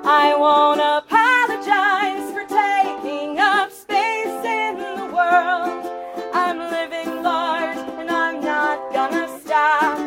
I won't apologize for taking up space in the world. I'm living large and I'm not gonna stop.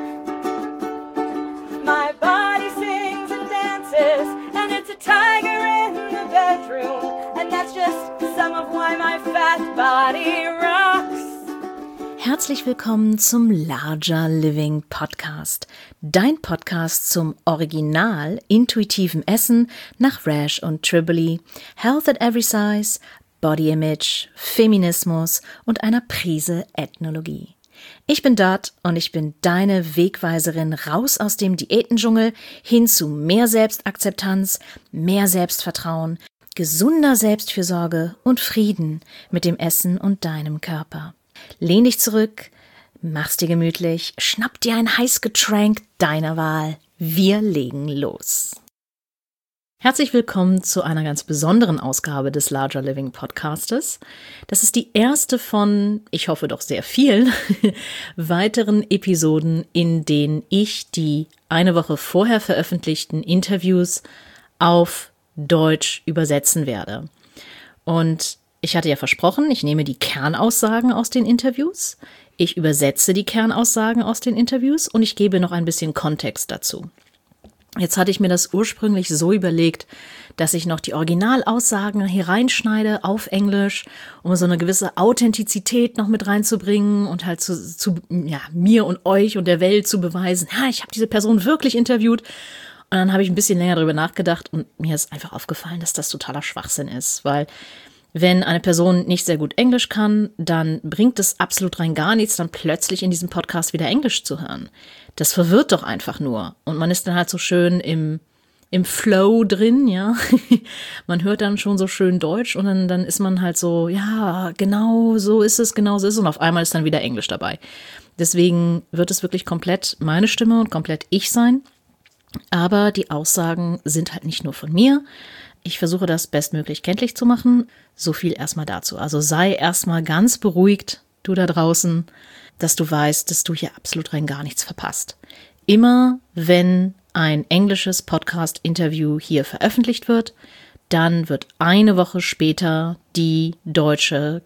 My body sings and dances and it's a tiger in the bedroom. And that's just some of why my fat body rocks. Herzlich willkommen zum Larger Living Podcast. Dein Podcast zum original intuitiven Essen nach Rash und Triboli, Health at Every Size, Body Image, Feminismus und einer Prise Ethnologie. Ich bin Dot und ich bin deine Wegweiserin raus aus dem Diätendschungel hin zu mehr Selbstakzeptanz, mehr Selbstvertrauen, gesunder Selbstfürsorge und Frieden mit dem Essen und deinem Körper. Lehn dich zurück, mach's dir gemütlich, schnapp dir ein Heißgetränk deiner Wahl. Wir legen los. Herzlich willkommen zu einer ganz besonderen Ausgabe des Larger Living Podcastes. Das ist die erste von, ich hoffe doch sehr vielen, weiteren Episoden, in denen ich die eine Woche vorher veröffentlichten Interviews auf Deutsch übersetzen werde. Und ich hatte ja versprochen, ich nehme die Kernaussagen aus den Interviews, ich übersetze die Kernaussagen aus den Interviews und ich gebe noch ein bisschen Kontext dazu. Jetzt hatte ich mir das ursprünglich so überlegt, dass ich noch die Originalaussagen hier reinschneide auf Englisch, um so eine gewisse Authentizität noch mit reinzubringen und halt mir und euch und der Welt zu beweisen, ja, ich habe diese Person wirklich interviewt. Und dann habe ich ein bisschen länger darüber nachgedacht und mir ist einfach aufgefallen, dass das totaler Schwachsinn ist, weil wenn eine Person nicht sehr gut Englisch kann, dann bringt es absolut rein gar nichts, dann plötzlich in diesem Podcast wieder Englisch zu hören. Das verwirrt doch einfach nur. Und man ist dann halt so schön im Flow drin, ja. Man hört dann schon so schön Deutsch und dann ist man halt so, ja, genau so ist es. Und auf einmal ist dann wieder Englisch dabei. Deswegen wird es wirklich komplett meine Stimme und komplett ich sein. Aber die Aussagen sind halt nicht nur von mir. Ich versuche das bestmöglich kenntlich zu machen. So viel erstmal dazu. Also sei erstmal ganz beruhigt, du da draußen, dass du weißt, dass du hier absolut rein gar nichts verpasst. Immer wenn ein englisches Podcast-Interview hier veröffentlicht wird, dann wird eine Woche später die deutsche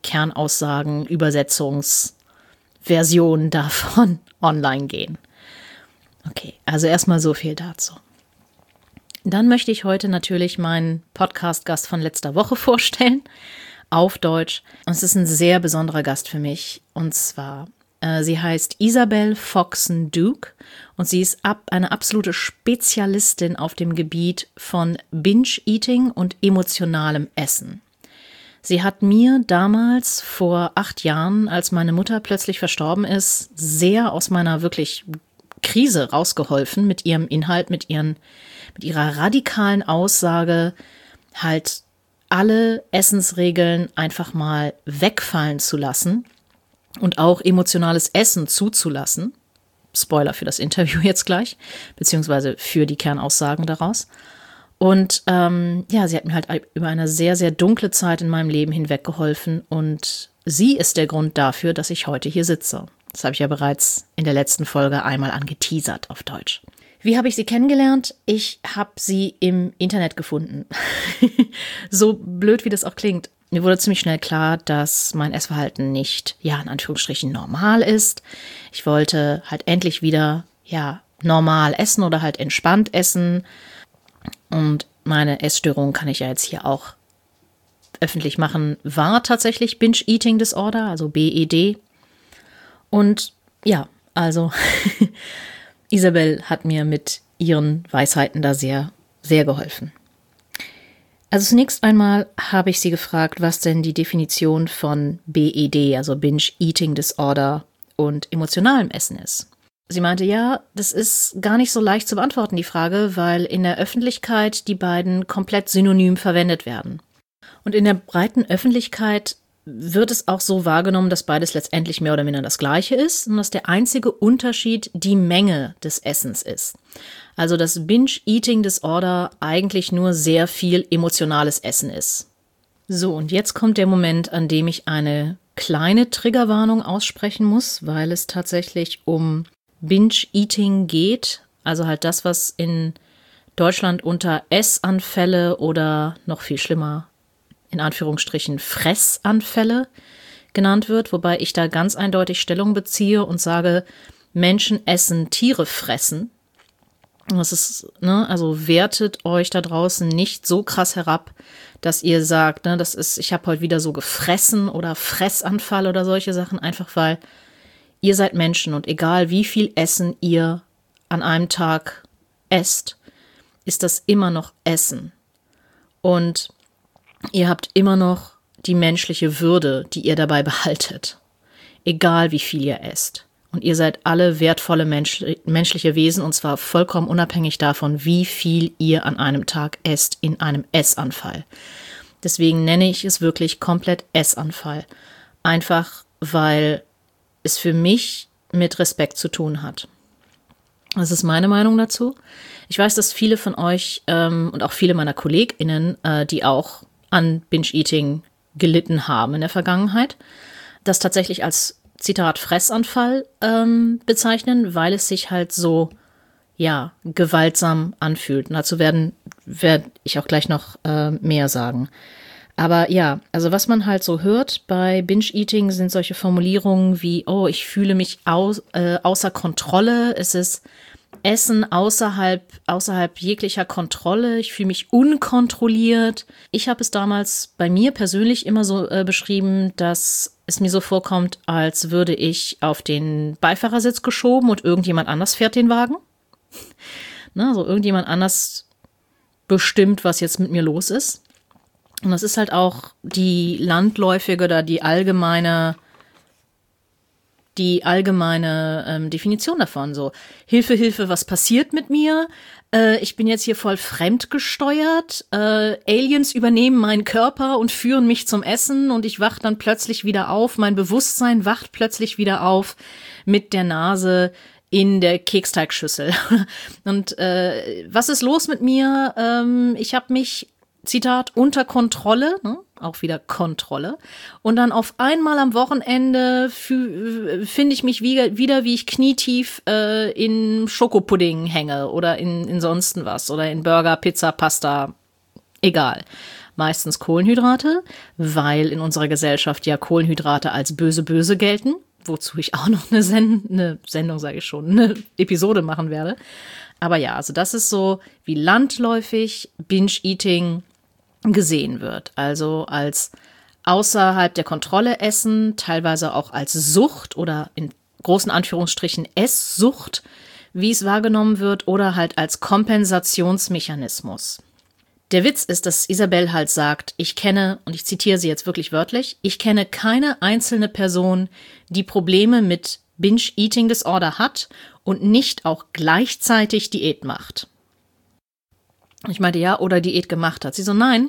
Kernaussagen-Übersetzungsversion davon online gehen. Okay, also erstmal so viel dazu. Dann möchte ich heute natürlich meinen Podcast-Gast von letzter Woche vorstellen, auf Deutsch. Und es ist ein sehr besonderer Gast für mich. Und zwar, sie heißt Isabel Foxen-Duke und sie ist eine absolute Spezialistin auf dem Gebiet von Binge-Eating und emotionalem Essen. Sie hat mir damals vor 8 Jahren, als meine Mutter plötzlich verstorben ist, sehr aus meiner wirklich Krise rausgeholfen mit ihrem Inhalt, mit ihrer radikalen Aussage, halt alle Essensregeln einfach mal wegfallen zu lassen und auch emotionales Essen zuzulassen. Spoiler für das Interview jetzt gleich, beziehungsweise für die Kernaussagen daraus. Und sie hat mir halt über eine sehr, sehr dunkle Zeit in meinem Leben hinweg geholfen und sie ist der Grund dafür, dass ich heute hier sitze. Das habe ich ja bereits in der letzten Folge einmal angeteasert auf Deutsch. Wie habe ich sie kennengelernt? Ich habe sie im Internet gefunden. So blöd, wie das auch klingt. Mir wurde ziemlich schnell klar, dass mein Essverhalten nicht, in Anführungsstrichen normal ist. Ich wollte halt endlich wieder, normal essen oder halt entspannt essen. Und meine Essstörung kann ich ja jetzt hier auch öffentlich machen, war tatsächlich Binge-Eating Disorder, also BED. Und Isabel hat mir mit ihren Weisheiten da sehr, sehr geholfen. Also zunächst einmal habe ich sie gefragt, was denn die Definition von BED, also Binge Eating Disorder und emotionalem Essen ist. Sie meinte, das ist gar nicht so leicht zu beantworten, die Frage, weil in der Öffentlichkeit die beiden komplett synonym verwendet werden. Und in der breiten Öffentlichkeit wird es auch so wahrgenommen, dass beides letztendlich mehr oder minder das Gleiche ist und dass der einzige Unterschied die Menge des Essens ist. Also dass Binge-Eating Disorder eigentlich nur sehr viel emotionales Essen ist. So, und jetzt kommt der Moment, an dem ich eine kleine Triggerwarnung aussprechen muss, weil es tatsächlich um Binge-Eating geht, also halt das, was in Deutschland unter Essanfälle oder noch viel schlimmer, in Anführungsstrichen Fressanfälle genannt wird, wobei ich da ganz eindeutig Stellung beziehe und sage, Menschen essen, Tiere fressen. Das ist, also wertet euch da draußen nicht so krass herab, dass ihr sagt, ich habe heute wieder so gefressen oder Fressanfall oder solche Sachen, einfach weil ihr seid Menschen und egal wie viel Essen ihr an einem Tag esst, ist das immer noch Essen. Und ihr habt immer noch die menschliche Würde, die ihr dabei behaltet. Egal wie viel ihr esst. Und ihr seid alle wertvolle menschliche Wesen und zwar vollkommen unabhängig davon, wie viel ihr an einem Tag esst in einem Essanfall. Deswegen nenne ich es wirklich komplett Essanfall. Einfach, weil es für mich mit Respekt zu tun hat. Das ist meine Meinung dazu. Ich weiß, dass viele von euch und auch viele meiner KollegInnen, die auch an Binge-Eating gelitten haben in der Vergangenheit, das tatsächlich als Zitat Fressanfall bezeichnen, weil es sich halt so, gewaltsam anfühlt. Und dazu werde ich auch gleich noch mehr sagen. Aber ja, also was man halt so hört bei Binge-Eating sind solche Formulierungen wie, oh, ich fühle mich außer Kontrolle, es ist Essen außerhalb jeglicher Kontrolle, ich fühle mich unkontrolliert. Ich habe es damals bei mir persönlich immer so beschrieben, dass es mir so vorkommt, als würde ich auf den Beifahrersitz geschoben und irgendjemand anders fährt den Wagen. Also irgendjemand anders bestimmt, was jetzt mit mir los ist. Und das ist halt auch die landläufige oder die allgemeine Definition davon. So, Hilfe, Hilfe, was passiert mit mir? Ich bin jetzt hier voll fremdgesteuert. Aliens übernehmen meinen Körper und führen mich zum Essen und ich wach dann plötzlich wieder auf. Mein Bewusstsein wacht plötzlich wieder auf mit der Nase in der Keksteigschüssel. Und was ist los mit mir? Ich habe mich, Zitat, unter Kontrolle, auch wieder Kontrolle. Und dann auf einmal am Wochenende finde ich mich wieder, wie ich knietief in Schokopudding hänge oder in sonst was oder in Burger, Pizza, Pasta, egal. Meistens Kohlenhydrate, weil in unserer Gesellschaft ja Kohlenhydrate als böse gelten, wozu ich auch noch eine Episode machen werde. Aber ja, also das ist so, wie landläufig Binge-Eating gesehen wird. Also als außerhalb der Kontrolle essen, teilweise auch als Sucht oder in großen Anführungsstrichen Esssucht, wie es wahrgenommen wird, oder halt als Kompensationsmechanismus. Der Witz ist, dass Isabel halt sagt, ich kenne, und ich zitiere sie jetzt wirklich wörtlich, ich kenne keine einzelne Person, die Probleme mit Binge-Eating Disorder hat und nicht auch gleichzeitig Diät macht. Ich meinte, ja, oder Diät gemacht hat. Sie so, nein,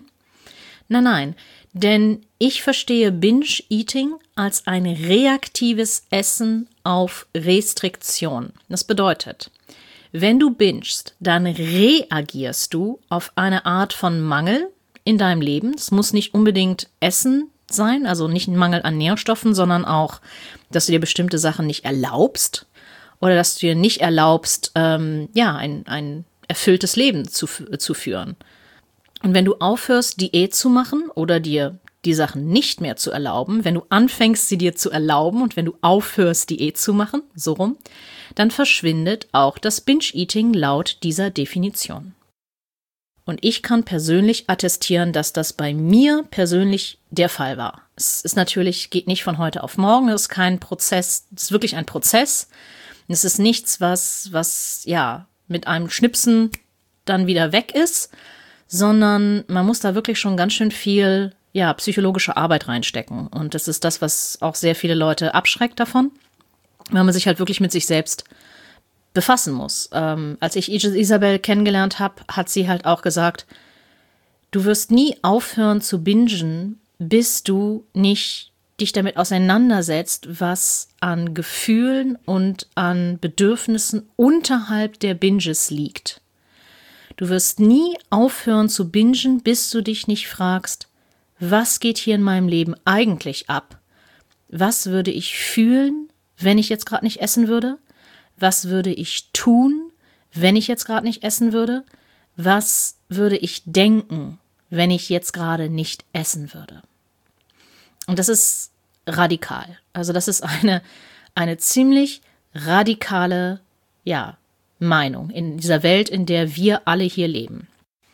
denn ich verstehe Binge-Eating als ein reaktives Essen auf Restriktion. Das bedeutet, wenn du bingest, dann reagierst du auf eine Art von Mangel in deinem Leben. Es muss nicht unbedingt Essen sein, also nicht ein Mangel an Nährstoffen, sondern auch, dass du dir bestimmte Sachen nicht erlaubst oder dass du dir nicht erlaubst, ein erfülltes Leben zu führen. Und wenn du aufhörst, Diät zu machen oder dir die Sachen nicht mehr zu erlauben, wenn du anfängst, sie dir zu erlauben und wenn du aufhörst, Diät zu machen, so rum, dann verschwindet auch das Binge-Eating laut dieser Definition. Und ich kann persönlich attestieren, dass das bei mir persönlich der Fall war. Es ist natürlich, geht nicht von heute auf morgen, es ist kein Prozess, es ist wirklich ein Prozess. Es ist nichts, was mit einem Schnipsen dann wieder weg ist, sondern man muss da wirklich schon ganz schön viel psychologische Arbeit reinstecken. Und das ist das, was auch sehr viele Leute abschreckt davon, weil man sich halt wirklich mit sich selbst befassen muss. Als ich Isabel kennengelernt habe, hat sie halt auch gesagt, du wirst nie aufhören zu bingen, bis du nicht dich damit auseinandersetzt, was an Gefühlen und an Bedürfnissen unterhalb der Binges liegt. Du wirst nie aufhören zu bingen, bis du dich nicht fragst, was geht hier in meinem Leben eigentlich ab? Was würde ich fühlen, wenn ich jetzt gerade nicht essen würde? Was würde ich tun, wenn ich jetzt gerade nicht essen würde? was würde ich denken, wenn ich jetzt gerade nicht essen würde? Und das ist radikal. Also das ist eine ziemlich radikale, Meinung in dieser Welt, in der wir alle hier leben.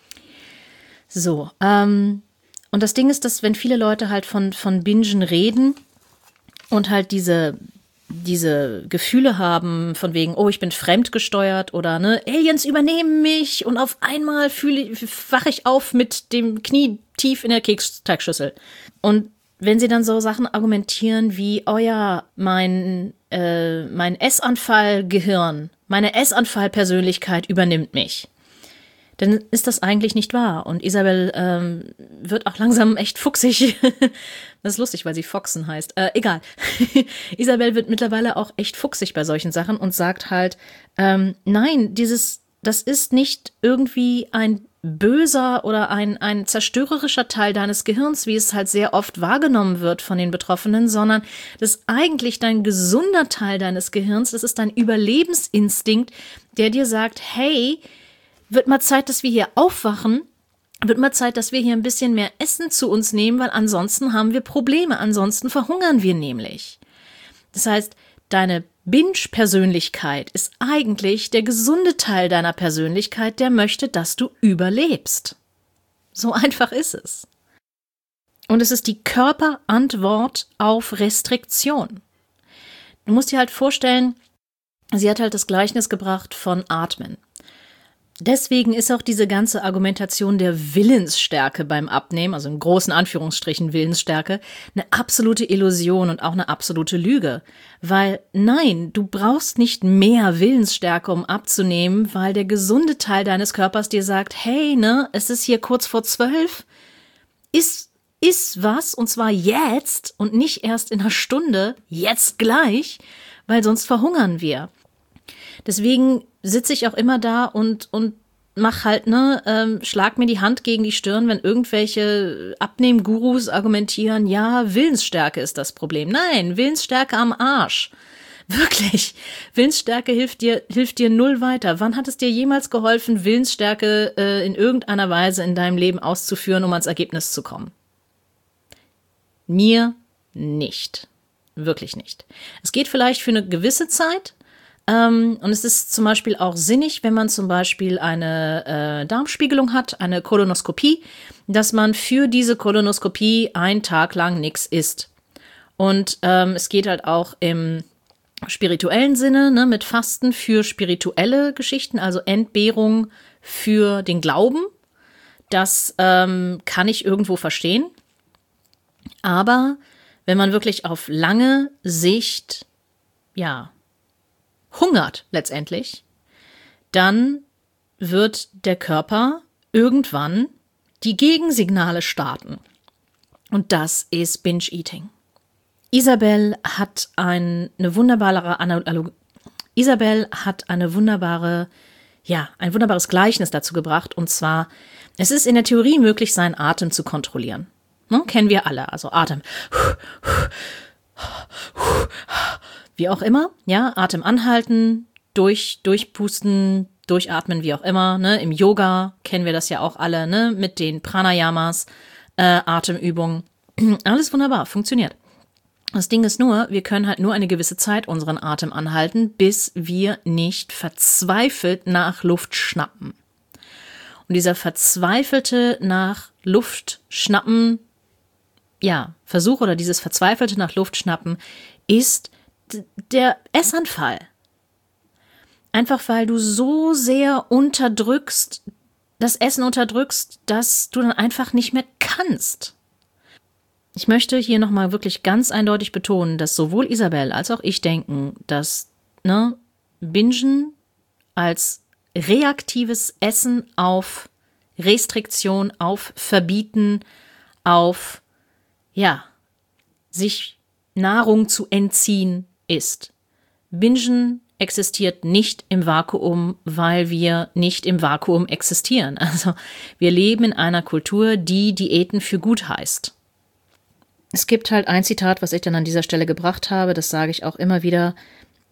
So, und das Ding ist, dass wenn viele Leute halt von Bingen reden und halt diese Gefühle haben von wegen, oh, ich bin fremdgesteuert oder ne, Aliens übernehmen mich und auf einmal wache ich auf mit dem Knie tief in der Keksteigschüssel. Und wenn sie dann so Sachen argumentieren wie, oh ja, mein Essanfallgehirn, meine Essanfallpersönlichkeit übernimmt mich, dann ist das eigentlich nicht wahr. Und Isabel wird auch langsam echt fuchsig. Das ist lustig, weil sie Foxen heißt. Egal. Isabel wird mittlerweile auch echt fuchsig bei solchen Sachen und sagt halt, nein, das ist nicht irgendwie ein böser oder ein zerstörerischer Teil deines Gehirns, wie es halt sehr oft wahrgenommen wird von den Betroffenen, sondern das ist eigentlich dein gesunder Teil deines Gehirns, das ist dein Überlebensinstinkt, der dir sagt, hey, wird mal Zeit, dass wir hier aufwachen, wird mal Zeit, dass wir hier ein bisschen mehr Essen zu uns nehmen, weil ansonsten haben wir Probleme, ansonsten verhungern wir nämlich. Das heißt, deine Binge-Persönlichkeit ist eigentlich der gesunde Teil deiner Persönlichkeit, der möchte, dass du überlebst. So einfach ist es. Und es ist die Körperantwort auf Restriktion. Du musst dir halt vorstellen, sie hat halt das Gleichnis gebracht von Atmen. Deswegen ist auch diese ganze Argumentation der Willensstärke beim Abnehmen, also in großen Anführungsstrichen Willensstärke, eine absolute Illusion und auch eine absolute Lüge. Weil nein, du brauchst nicht mehr Willensstärke, um abzunehmen, weil der gesunde Teil deines Körpers dir sagt, hey, ne, es ist hier kurz vor 12, iss was, und zwar jetzt und nicht erst in einer Stunde, jetzt gleich, weil sonst verhungern wir. Deswegen sitze ich auch immer da und mach halt, schlag mir die Hand gegen die Stirn, wenn irgendwelche Abnehmgurus argumentieren, ja, Willensstärke ist das Problem. Nein, Willensstärke am Arsch. Wirklich. Willensstärke hilft dir null weiter. Wann hat es dir jemals geholfen, Willensstärke in irgendeiner Weise in deinem Leben auszuführen, um ans Ergebnis zu kommen? Mir nicht. Wirklich nicht. Es geht vielleicht für eine gewisse Zeit. Und es ist zum Beispiel auch sinnig, wenn man zum Beispiel eine Darmspiegelung hat, eine Kolonoskopie, dass man für diese Kolonoskopie einen Tag lang nichts isst. Und es geht halt auch im spirituellen Sinne, ne, mit Fasten für spirituelle Geschichten, also Entbehrung für den Glauben. Das kann ich irgendwo verstehen. Aber wenn man wirklich auf lange Sicht, hungert letztendlich, dann wird der Körper irgendwann die Gegensignale starten. Und das ist Binge-Eating. Isabel hat ein wunderbares Gleichnis dazu gebracht. Und zwar, es ist in der Theorie möglich, seinen Atem zu kontrollieren. Kennen wir alle, also Atem. Wie auch immer, Atem anhalten, durchpusten, durchatmen, wie auch immer, ne? Im Yoga kennen wir das ja auch alle, ne? Mit den Pranayamas, Atemübungen. Alles wunderbar, funktioniert. Das Ding ist nur, wir können halt nur eine gewisse Zeit unseren Atem anhalten, bis wir nicht verzweifelt nach Luft schnappen. Und dieser verzweifelte nach Luft schnappen, Versuch oder dieses verzweifelte nach Luft schnappen ist der Essanfall. Einfach weil du so sehr das Essen unterdrückst, dass du dann einfach nicht mehr kannst. Ich möchte hier nochmal wirklich ganz eindeutig betonen, dass sowohl Isabel als auch ich denken, dass Bingen als reaktives Essen auf Restriktion, auf Verbieten, auf sich Nahrung zu entziehen ist. Bingen existiert nicht im Vakuum, weil wir nicht im Vakuum existieren. Also wir leben in einer Kultur, die Diäten für gut heißt. Es gibt halt ein Zitat, was ich dann an dieser Stelle gebracht habe, das sage ich auch immer wieder.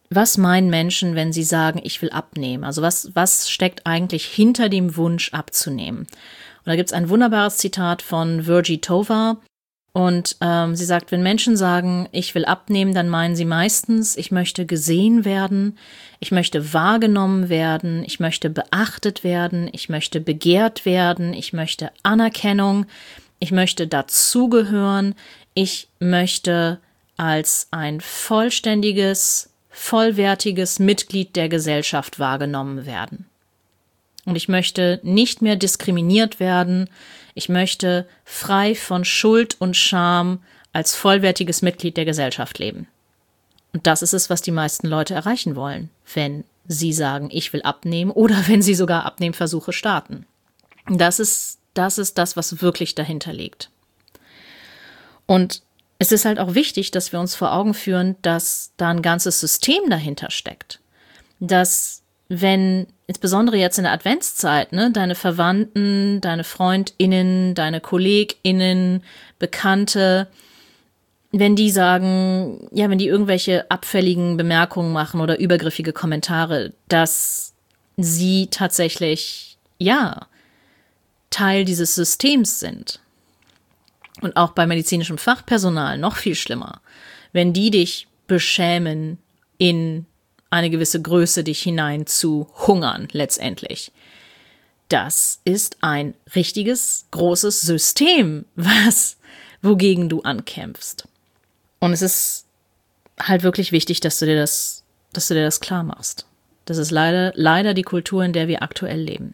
was meinen Menschen, wenn sie sagen, ich will abnehmen? Also was steckt eigentlich hinter dem Wunsch abzunehmen? Und da gibt es ein wunderbares Zitat von Virgie Tovar. Und sie sagt, wenn Menschen sagen, ich will abnehmen, dann meinen sie meistens, ich möchte gesehen werden, ich möchte wahrgenommen werden, ich möchte beachtet werden, ich möchte begehrt werden, ich möchte Anerkennung, ich möchte dazugehören, ich möchte als ein vollständiges, vollwertiges Mitglied der Gesellschaft wahrgenommen werden. Und ich möchte nicht mehr diskriminiert werden. Ich möchte frei von Schuld und Scham als vollwertiges Mitglied der Gesellschaft leben. Und das ist es, was die meisten Leute erreichen wollen, wenn sie sagen, ich will abnehmen oder wenn sie sogar Abnehmversuche starten. Das ist das, was wirklich dahinter liegt. Und es ist halt auch wichtig, dass wir uns vor Augen führen, dass da ein ganzes System dahinter steckt. Dass wenn, insbesondere jetzt in der Adventszeit, deine Verwandten, deine FreundInnen, deine KollegInnen, Bekannte, wenn die sagen, ja, wenn die irgendwelche abfälligen Bemerkungen machen oder übergriffige Kommentare, dass sie tatsächlich, ja, Teil dieses Systems sind. Und auch bei medizinischem Fachpersonal noch viel schlimmer, wenn die dich beschämen, in eine gewisse Größe dich hinein zu hungern letztendlich. Das ist ein richtiges, großes System, wogegen du ankämpfst. Und es ist halt wirklich wichtig, dass du dir das klar machst. Das ist leider die Kultur, in der wir aktuell leben.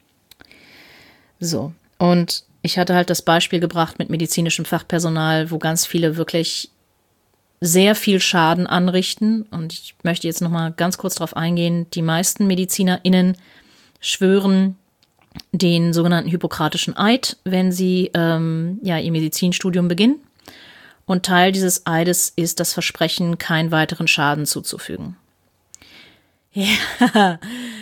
So, und ich hatte halt das Beispiel gebracht mit medizinischem Fachpersonal, wo ganz viele wirklich sehr viel Schaden anrichten. Und ich möchte jetzt nochmal ganz kurz darauf eingehen. Die meisten MedizinerInnen schwören den sogenannten Hippokratischen Eid, wenn sie ihr Medizinstudium beginnen. Und Teil dieses Eides ist das Versprechen, keinen weiteren Schaden zuzufügen. Ja,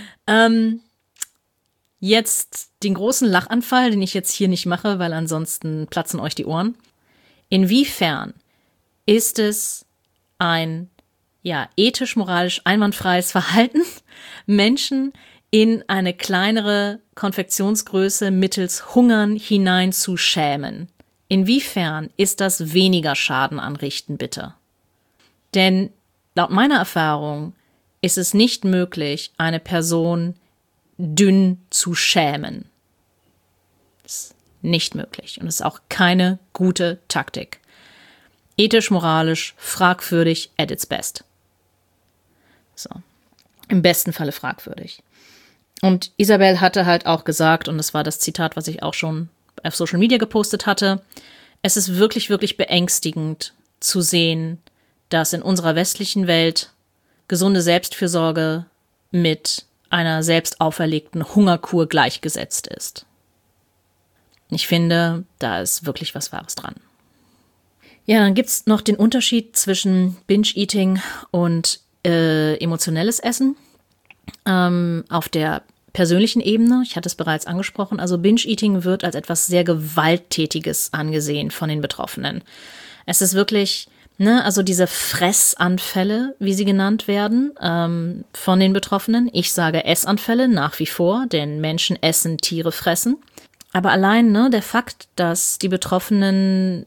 jetzt den großen Lachanfall, den ich jetzt hier nicht mache, weil ansonsten platzen euch die Ohren. Inwiefern ist es ein ethisch-moralisch einwandfreies Verhalten, Menschen in eine kleinere Konfektionsgröße mittels Hungern hinein zu schämen? Inwiefern ist das weniger Schaden anrichten, bitte? Denn laut meiner Erfahrung ist es nicht möglich, eine Person dünn zu schämen. Das ist nicht möglich und es ist auch keine gute Taktik. Ethisch, moralisch, fragwürdig at its best. So. Im besten Falle fragwürdig. Und Isabel hatte halt auch gesagt, und das war das Zitat, was ich auch schon auf Social Media gepostet hatte, es ist wirklich, wirklich beängstigend zu sehen, dass in unserer westlichen Welt gesunde Selbstfürsorge mit einer selbst auferlegten Hungerkur gleichgesetzt ist. Ich finde, da ist wirklich was Wahres dran. Ja, dann gibt's noch den Unterschied zwischen Binge-Eating und emotionelles Essen. Auf der persönlichen Ebene, ich hatte es bereits angesprochen, also Binge-Eating wird als etwas sehr Gewalttätiges angesehen von den Betroffenen. Es ist wirklich, also diese Fressanfälle, wie sie genannt werden, von den Betroffenen. Ich sage Essanfälle nach wie vor, denn Menschen essen, Tiere fressen. Aber allein der Fakt, dass die Betroffenen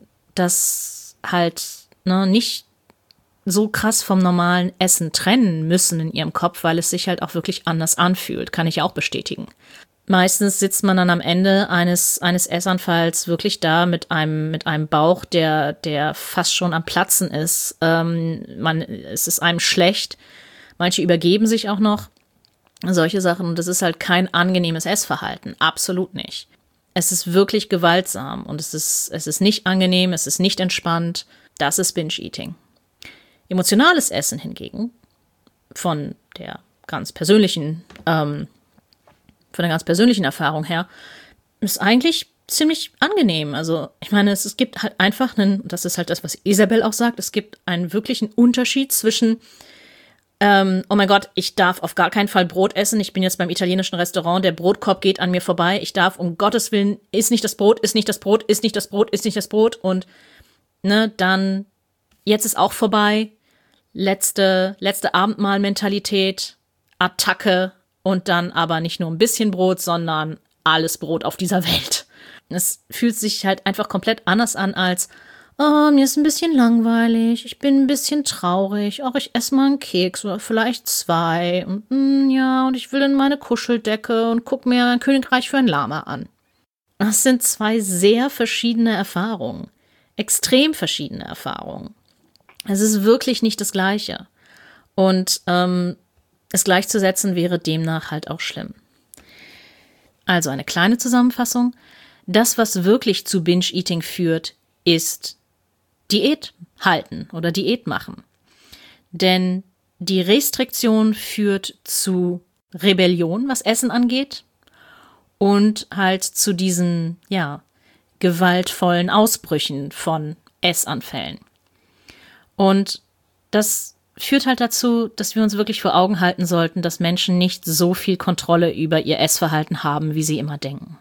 das halt nicht so krass vom normalen Essen trennen müssen in ihrem Kopf, weil es sich halt auch wirklich anders anfühlt, kann ich auch bestätigen. Meistens sitzt man dann am Ende eines Essanfalls wirklich da mit einem Bauch, der fast schon am Platzen ist. Es ist einem schlecht. Manche übergeben sich auch noch. Solche Sachen. Und das ist halt kein angenehmes Essverhalten. Absolut nicht. Es ist wirklich gewaltsam und es ist nicht angenehm, es ist nicht entspannt. Das ist Binge-Eating. Emotionales Essen hingegen, von der ganz persönlichen Erfahrung her, ist eigentlich ziemlich angenehm. Also ich meine, es gibt halt einfach das ist halt das, was Isabel auch sagt, es gibt einen wirklichen Unterschied zwischen oh mein Gott, ich darf auf gar keinen Fall Brot essen. Ich bin jetzt beim italienischen Restaurant, der Brotkorb geht an mir vorbei. Ich darf um Gottes Willen, iss nicht das Brot, iss nicht das Brot, iss nicht das Brot, iss nicht das Brot. Und dann, jetzt ist auch vorbei. letzte Abendmahl-Mentalität, Attacke und dann aber nicht nur ein bisschen Brot, sondern alles Brot auf dieser Welt. Es fühlt sich halt einfach komplett anders an als, oh, mir ist ein bisschen langweilig, ich bin ein bisschen traurig, auch ich esse mal einen Keks oder vielleicht 2 und und ich will in meine Kuscheldecke und guck mir ein Königreich für ein Lama an. Das sind 2 sehr verschiedene Erfahrungen, extrem verschiedene Erfahrungen. Es ist wirklich nicht das Gleiche und es gleichzusetzen wäre demnach halt auch schlimm. Also eine kleine Zusammenfassung. Das, was wirklich zu Binge-Eating führt, ist Diät halten oder Diät machen. Denn die Restriktion führt zu Rebellion, was Essen angeht, und halt zu diesen, gewaltvollen Ausbrüchen von Essanfällen. Und das führt halt dazu, dass wir uns wirklich vor Augen halten sollten, dass Menschen nicht so viel Kontrolle über ihr Essverhalten haben, wie sie immer denken.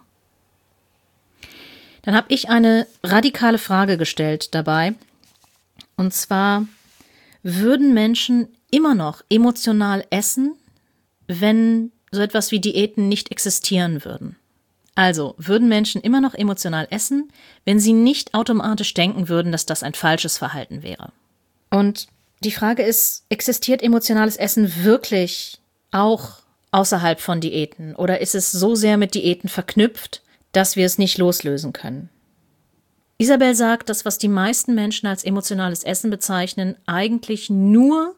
Dann habe ich eine radikale Frage gestellt dabei. Und zwar, würden Menschen immer noch emotional essen, wenn so etwas wie Diäten nicht existieren würden? Also, würden Menschen immer noch emotional essen, wenn sie nicht automatisch denken würden, dass das ein falsches Verhalten wäre? Und die Frage ist, existiert emotionales Essen wirklich auch außerhalb von Diäten? Oder ist es so sehr mit Diäten verknüpft, dass wir es nicht loslösen können? Isabel sagt, dass was die meisten Menschen als emotionales Essen bezeichnen, eigentlich nur,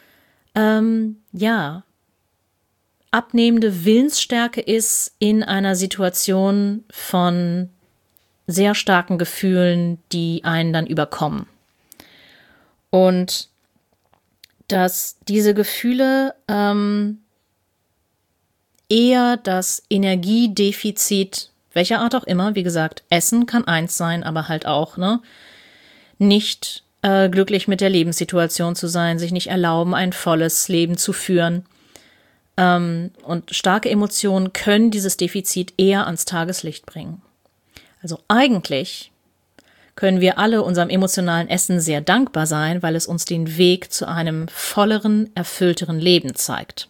abnehmende Willensstärke ist in einer Situation von sehr starken Gefühlen, die einen dann überkommen. Und dass diese Gefühle eher das Energiedefizit, welcher Art auch immer, wie gesagt, Essen kann eins sein, aber halt auch, nicht glücklich mit der Lebenssituation zu sein, sich nicht erlauben, ein volles Leben zu führen. Und starke Emotionen können dieses Defizit eher ans Tageslicht bringen. Also eigentlich können wir alle unserem emotionalen Essen sehr dankbar sein, weil es uns den Weg zu einem volleren, erfüllteren Leben zeigt.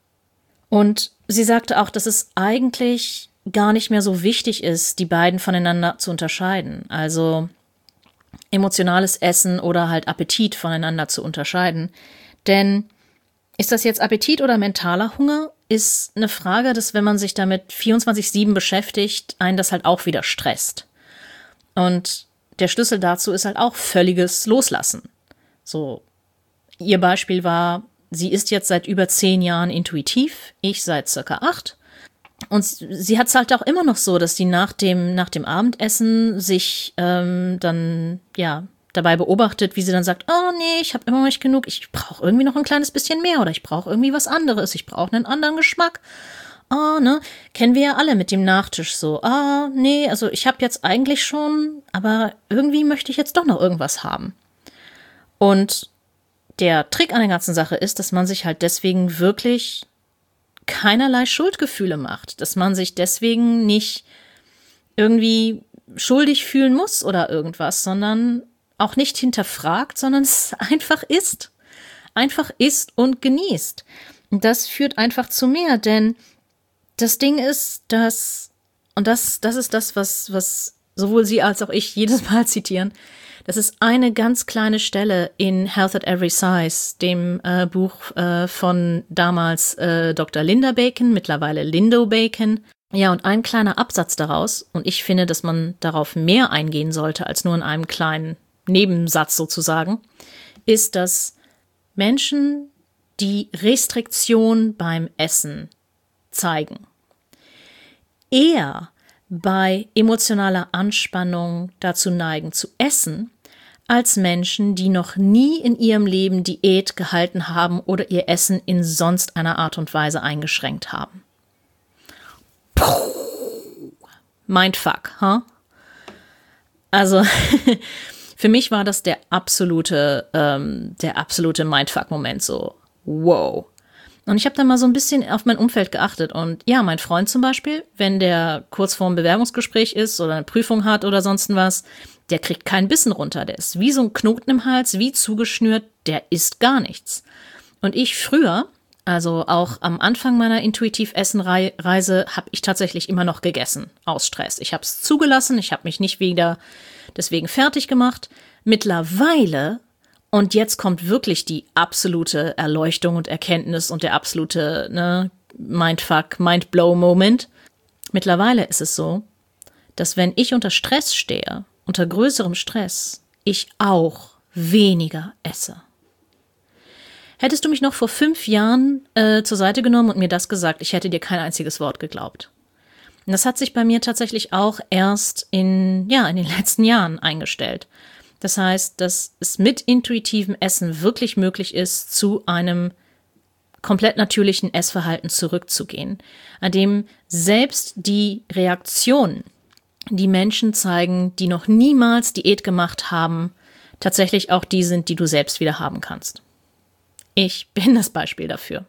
Und sie sagte auch, dass es eigentlich gar nicht mehr so wichtig ist, die beiden voneinander zu unterscheiden. Also emotionales Essen oder halt Appetit voneinander zu unterscheiden. Denn ist das jetzt Appetit oder mentaler Hunger, ist eine Frage, dass wenn man sich damit 24/7 beschäftigt, einen das halt auch wieder stresst. Und der Schlüssel dazu ist halt auch völliges Loslassen. So, ihr Beispiel war, sie isst jetzt seit über 10 Jahren intuitiv, ich seit circa 8. Und sie hat es halt auch immer noch so, dass sie nach dem Abendessen sich dann dabei beobachtet, wie sie dann sagt, oh nee, ich habe immer noch nicht genug, ich brauche irgendwie noch ein kleines bisschen mehr oder ich brauche irgendwie was anderes, ich brauche einen anderen Geschmack. Kennen wir ja alle mit dem Nachtisch so. Nee, also ich habe jetzt eigentlich schon, aber irgendwie möchte ich jetzt doch noch irgendwas haben. Und der Trick an der ganzen Sache ist, dass man sich halt deswegen wirklich keinerlei Schuldgefühle macht, dass man sich deswegen nicht irgendwie schuldig fühlen muss oder irgendwas, sondern auch nicht hinterfragt, sondern es einfach isst. Einfach isst und genießt. Und das führt einfach zu mehr, denn das Ding ist, das ist das, was sowohl sie als auch ich jedes Mal zitieren, das ist eine ganz kleine Stelle in Health at Every Size, dem Buch von damals Dr. Linda Bacon, mittlerweile Lindo Bacon. Ja, und ein kleiner Absatz daraus, und ich finde, dass man darauf mehr eingehen sollte, als nur in einem kleinen Nebensatz sozusagen, ist, dass Menschen die Restriktion beim Essen zeigen, eher bei emotionaler Anspannung dazu neigen zu essen, als Menschen, die noch nie in ihrem Leben Diät gehalten haben oder ihr Essen in sonst einer Art und Weise eingeschränkt haben. Mindfuck, huh? Also für mich war das der absolute Mindfuck-Moment, so wow. Und ich habe dann mal so ein bisschen auf mein Umfeld geachtet. Und ja, mein Freund zum Beispiel, wenn der kurz vorm Bewerbungsgespräch ist oder eine Prüfung hat oder sonst was, Der kriegt keinen Bissen runter, der ist wie so ein Knoten im Hals, wie zugeschnürt, der isst gar nichts. Und ich früher, also auch am Anfang meiner Intuitiv-Essen-Reise, habe ich tatsächlich immer noch gegessen, aus Stress. Ich habe es zugelassen, ich habe mich nicht wieder deswegen fertig gemacht. Mittlerweile, und jetzt kommt wirklich die absolute Erleuchtung und Erkenntnis und der absolute Mindfuck, Mindblow-Moment. Mittlerweile ist es so, dass wenn ich unter Stress stehe, unter größerem Stress, ich auch weniger esse. Hättest du mich noch vor 5 Jahren zur Seite genommen und mir das gesagt, ich hätte dir kein einziges Wort geglaubt. Und das hat sich bei mir tatsächlich auch erst in den letzten Jahren eingestellt. Das heißt, dass es mit intuitivem Essen wirklich möglich ist, zu einem komplett natürlichen Essverhalten zurückzugehen, an dem selbst die Reaktionen, die Menschen zeigen, die noch niemals Diät gemacht haben, tatsächlich auch die sind, die du selbst wieder haben kannst. Ich bin das Beispiel dafür.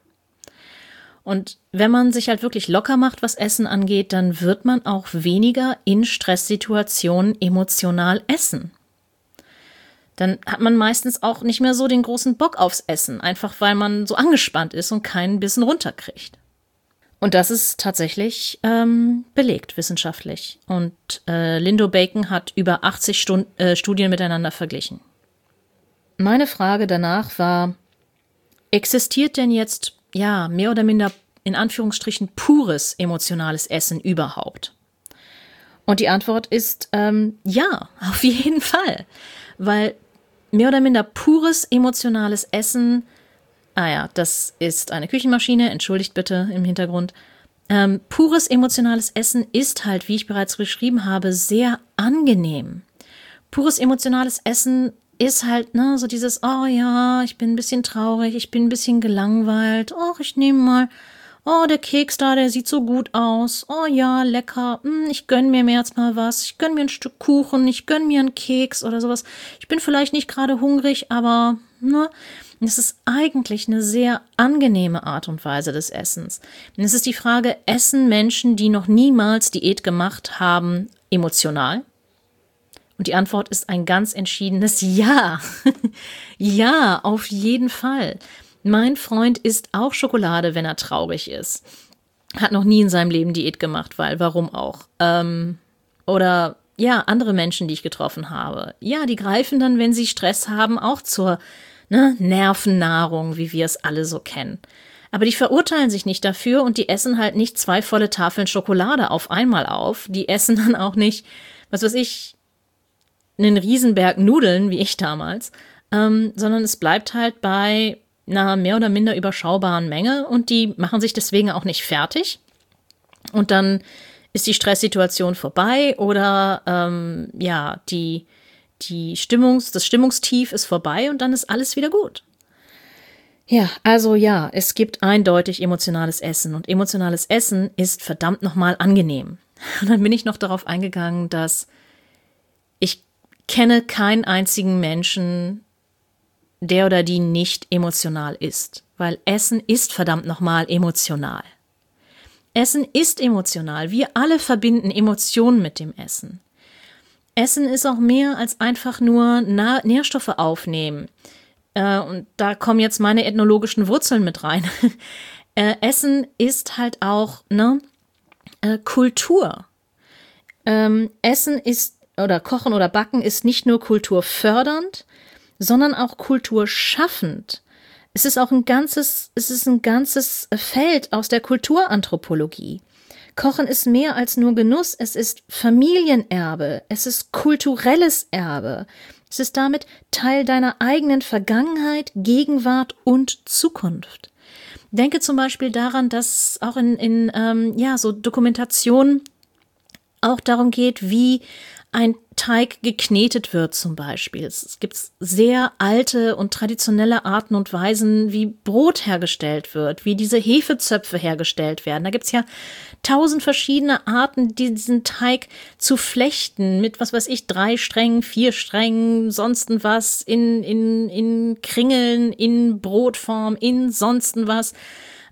Und wenn man sich halt wirklich locker macht, was Essen angeht, dann wird man auch weniger in Stresssituationen emotional essen. Dann hat man meistens auch nicht mehr so den großen Bock aufs Essen, einfach weil man so angespannt ist und keinen Bissen runterkriegt. Und das ist tatsächlich belegt wissenschaftlich. Und Lindo Bacon hat über 80 Studien miteinander verglichen. Meine Frage danach war, existiert denn jetzt, mehr oder minder in Anführungsstrichen pures emotionales Essen überhaupt? Und die Antwort ist ja, auf jeden Fall. Weil mehr oder minder pures emotionales Essen, das ist eine Küchenmaschine, entschuldigt bitte im Hintergrund. Pures emotionales Essen ist halt, wie ich bereits beschrieben habe, sehr angenehm. Pures emotionales Essen ist halt, so dieses, oh ja, ich bin ein bisschen traurig, ich bin ein bisschen gelangweilt, ich nehme mal, der Keks da, der sieht so gut aus, oh ja, lecker, ich gönne mir jetzt mal was, ich gönne mir ein Stück Kuchen, ich gönne mir einen Keks oder sowas. Ich bin vielleicht nicht gerade hungrig, aber, es ist eigentlich eine sehr angenehme Art und Weise des Essens. Und es ist die Frage, essen Menschen, die noch niemals Diät gemacht haben, emotional? Und die Antwort ist ein ganz entschiedenes Ja. Ja, auf jeden Fall. Mein Freund isst auch Schokolade, wenn er traurig ist. Hat noch nie in seinem Leben Diät gemacht, weil warum auch? Oder andere Menschen, die ich getroffen habe. Ja, die greifen dann, wenn sie Stress haben, auch zur Nervennahrung, wie wir es alle so kennen. Aber die verurteilen sich nicht dafür und die essen halt nicht 2 volle Tafeln Schokolade auf einmal auf. Die essen dann auch nicht, einen Riesenberg Nudeln, wie ich damals, sondern es bleibt halt bei einer mehr oder minder überschaubaren Menge und die machen sich deswegen auch nicht fertig und dann ist die Stresssituation vorbei oder das Stimmungstief ist vorbei und dann ist alles wieder gut. Ja, also es gibt eindeutig emotionales Essen und emotionales Essen ist verdammt nochmal angenehm. Und dann bin ich noch darauf eingegangen, dass ich kenne keinen einzigen Menschen, der oder die nicht emotional ist, weil Essen ist verdammt nochmal emotional. Essen ist emotional. Wir alle verbinden Emotionen mit dem Essen. Essen ist auch mehr als einfach nur Nährstoffe aufnehmen. Und da kommen jetzt meine ethnologischen Wurzeln mit rein. Essen ist halt auch Kultur. Essen ist oder Kochen oder Backen ist nicht nur kulturfördernd, sondern auch kulturschaffend. Es ist ein ganzes Feld aus der Kulturanthropologie. Kochen ist mehr als nur Genuss, es ist Familienerbe, es ist kulturelles Erbe. Es ist damit Teil deiner eigenen Vergangenheit, Gegenwart und Zukunft. Denke zum Beispiel daran, dass auch in so Dokumentationen auch darum geht, wie ein Teig geknetet wird zum Beispiel. Es gibt sehr alte und traditionelle Arten und Weisen, wie Brot hergestellt wird, wie diese Hefezöpfe hergestellt werden. Da gibt's ja 1000 verschiedene Arten, diesen Teig zu flechten mit, 3 Strängen, 4 Strängen, sonsten was, in Kringeln, in Brotform, in sonsten was.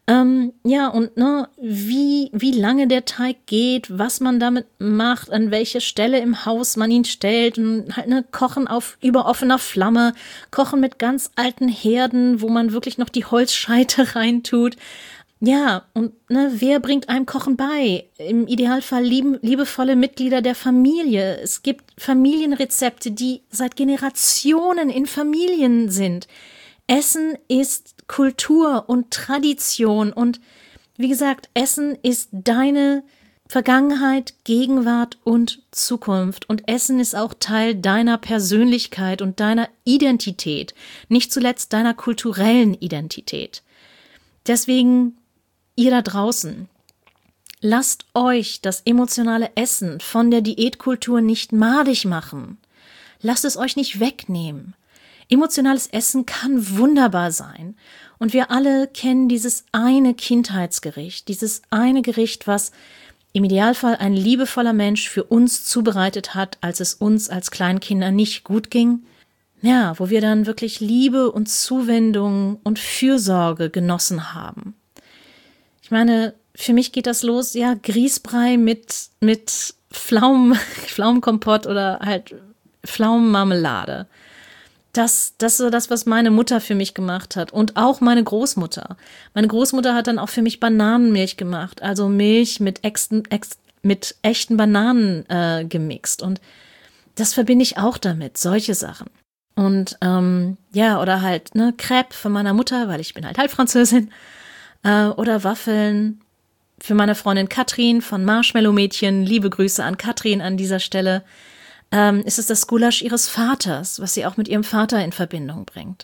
Ja, und wie lange der Teig geht, was man damit macht, an welche Stelle im Haus man ihn stellt und halt Kochen auf über offener Flamme, Kochen mit ganz alten Herden, wo man wirklich noch die Holzscheite reintut. Ja, und wer bringt einem Kochen bei? Im Idealfall liebevolle Mitglieder der Familie. Es gibt Familienrezepte, die seit Generationen in Familien sind. Essen ist Kultur und Tradition und wie gesagt, Essen ist deine Vergangenheit, Gegenwart und Zukunft und Essen ist auch Teil deiner Persönlichkeit und deiner Identität, nicht zuletzt deiner kulturellen Identität. Deswegen, ihr da draußen, lasst euch das emotionale Essen von der Diätkultur nicht madig machen. Lasst es euch nicht wegnehmen. Emotionales Essen kann wunderbar sein. Und wir alle kennen dieses eine Kindheitsgericht, dieses eine Gericht, was im Idealfall ein liebevoller Mensch für uns zubereitet hat, als es uns als Kleinkinder nicht gut ging. Ja, wo wir dann wirklich Liebe und Zuwendung und Fürsorge genossen haben. Ich meine, für mich geht das los, ja, Grießbrei mit Pflaumenkompott oder halt Pflaumenmarmelade. Das ist so das, was meine Mutter für mich gemacht hat und auch meine Großmutter. Meine Großmutter hat dann auch für mich Bananenmilch gemacht, also Milch mit echten Bananen gemixt und das verbinde ich auch damit, solche Sachen. Und ja, oder halt Crêpe von meiner Mutter, weil ich bin halt Halbfranzösin, oder Waffeln für meine Freundin Katrin von Marshmallow-Mädchen. Liebe Grüße an Katrin an dieser Stelle. Ist es das Gulasch ihres Vaters, was sie auch mit ihrem Vater in Verbindung bringt.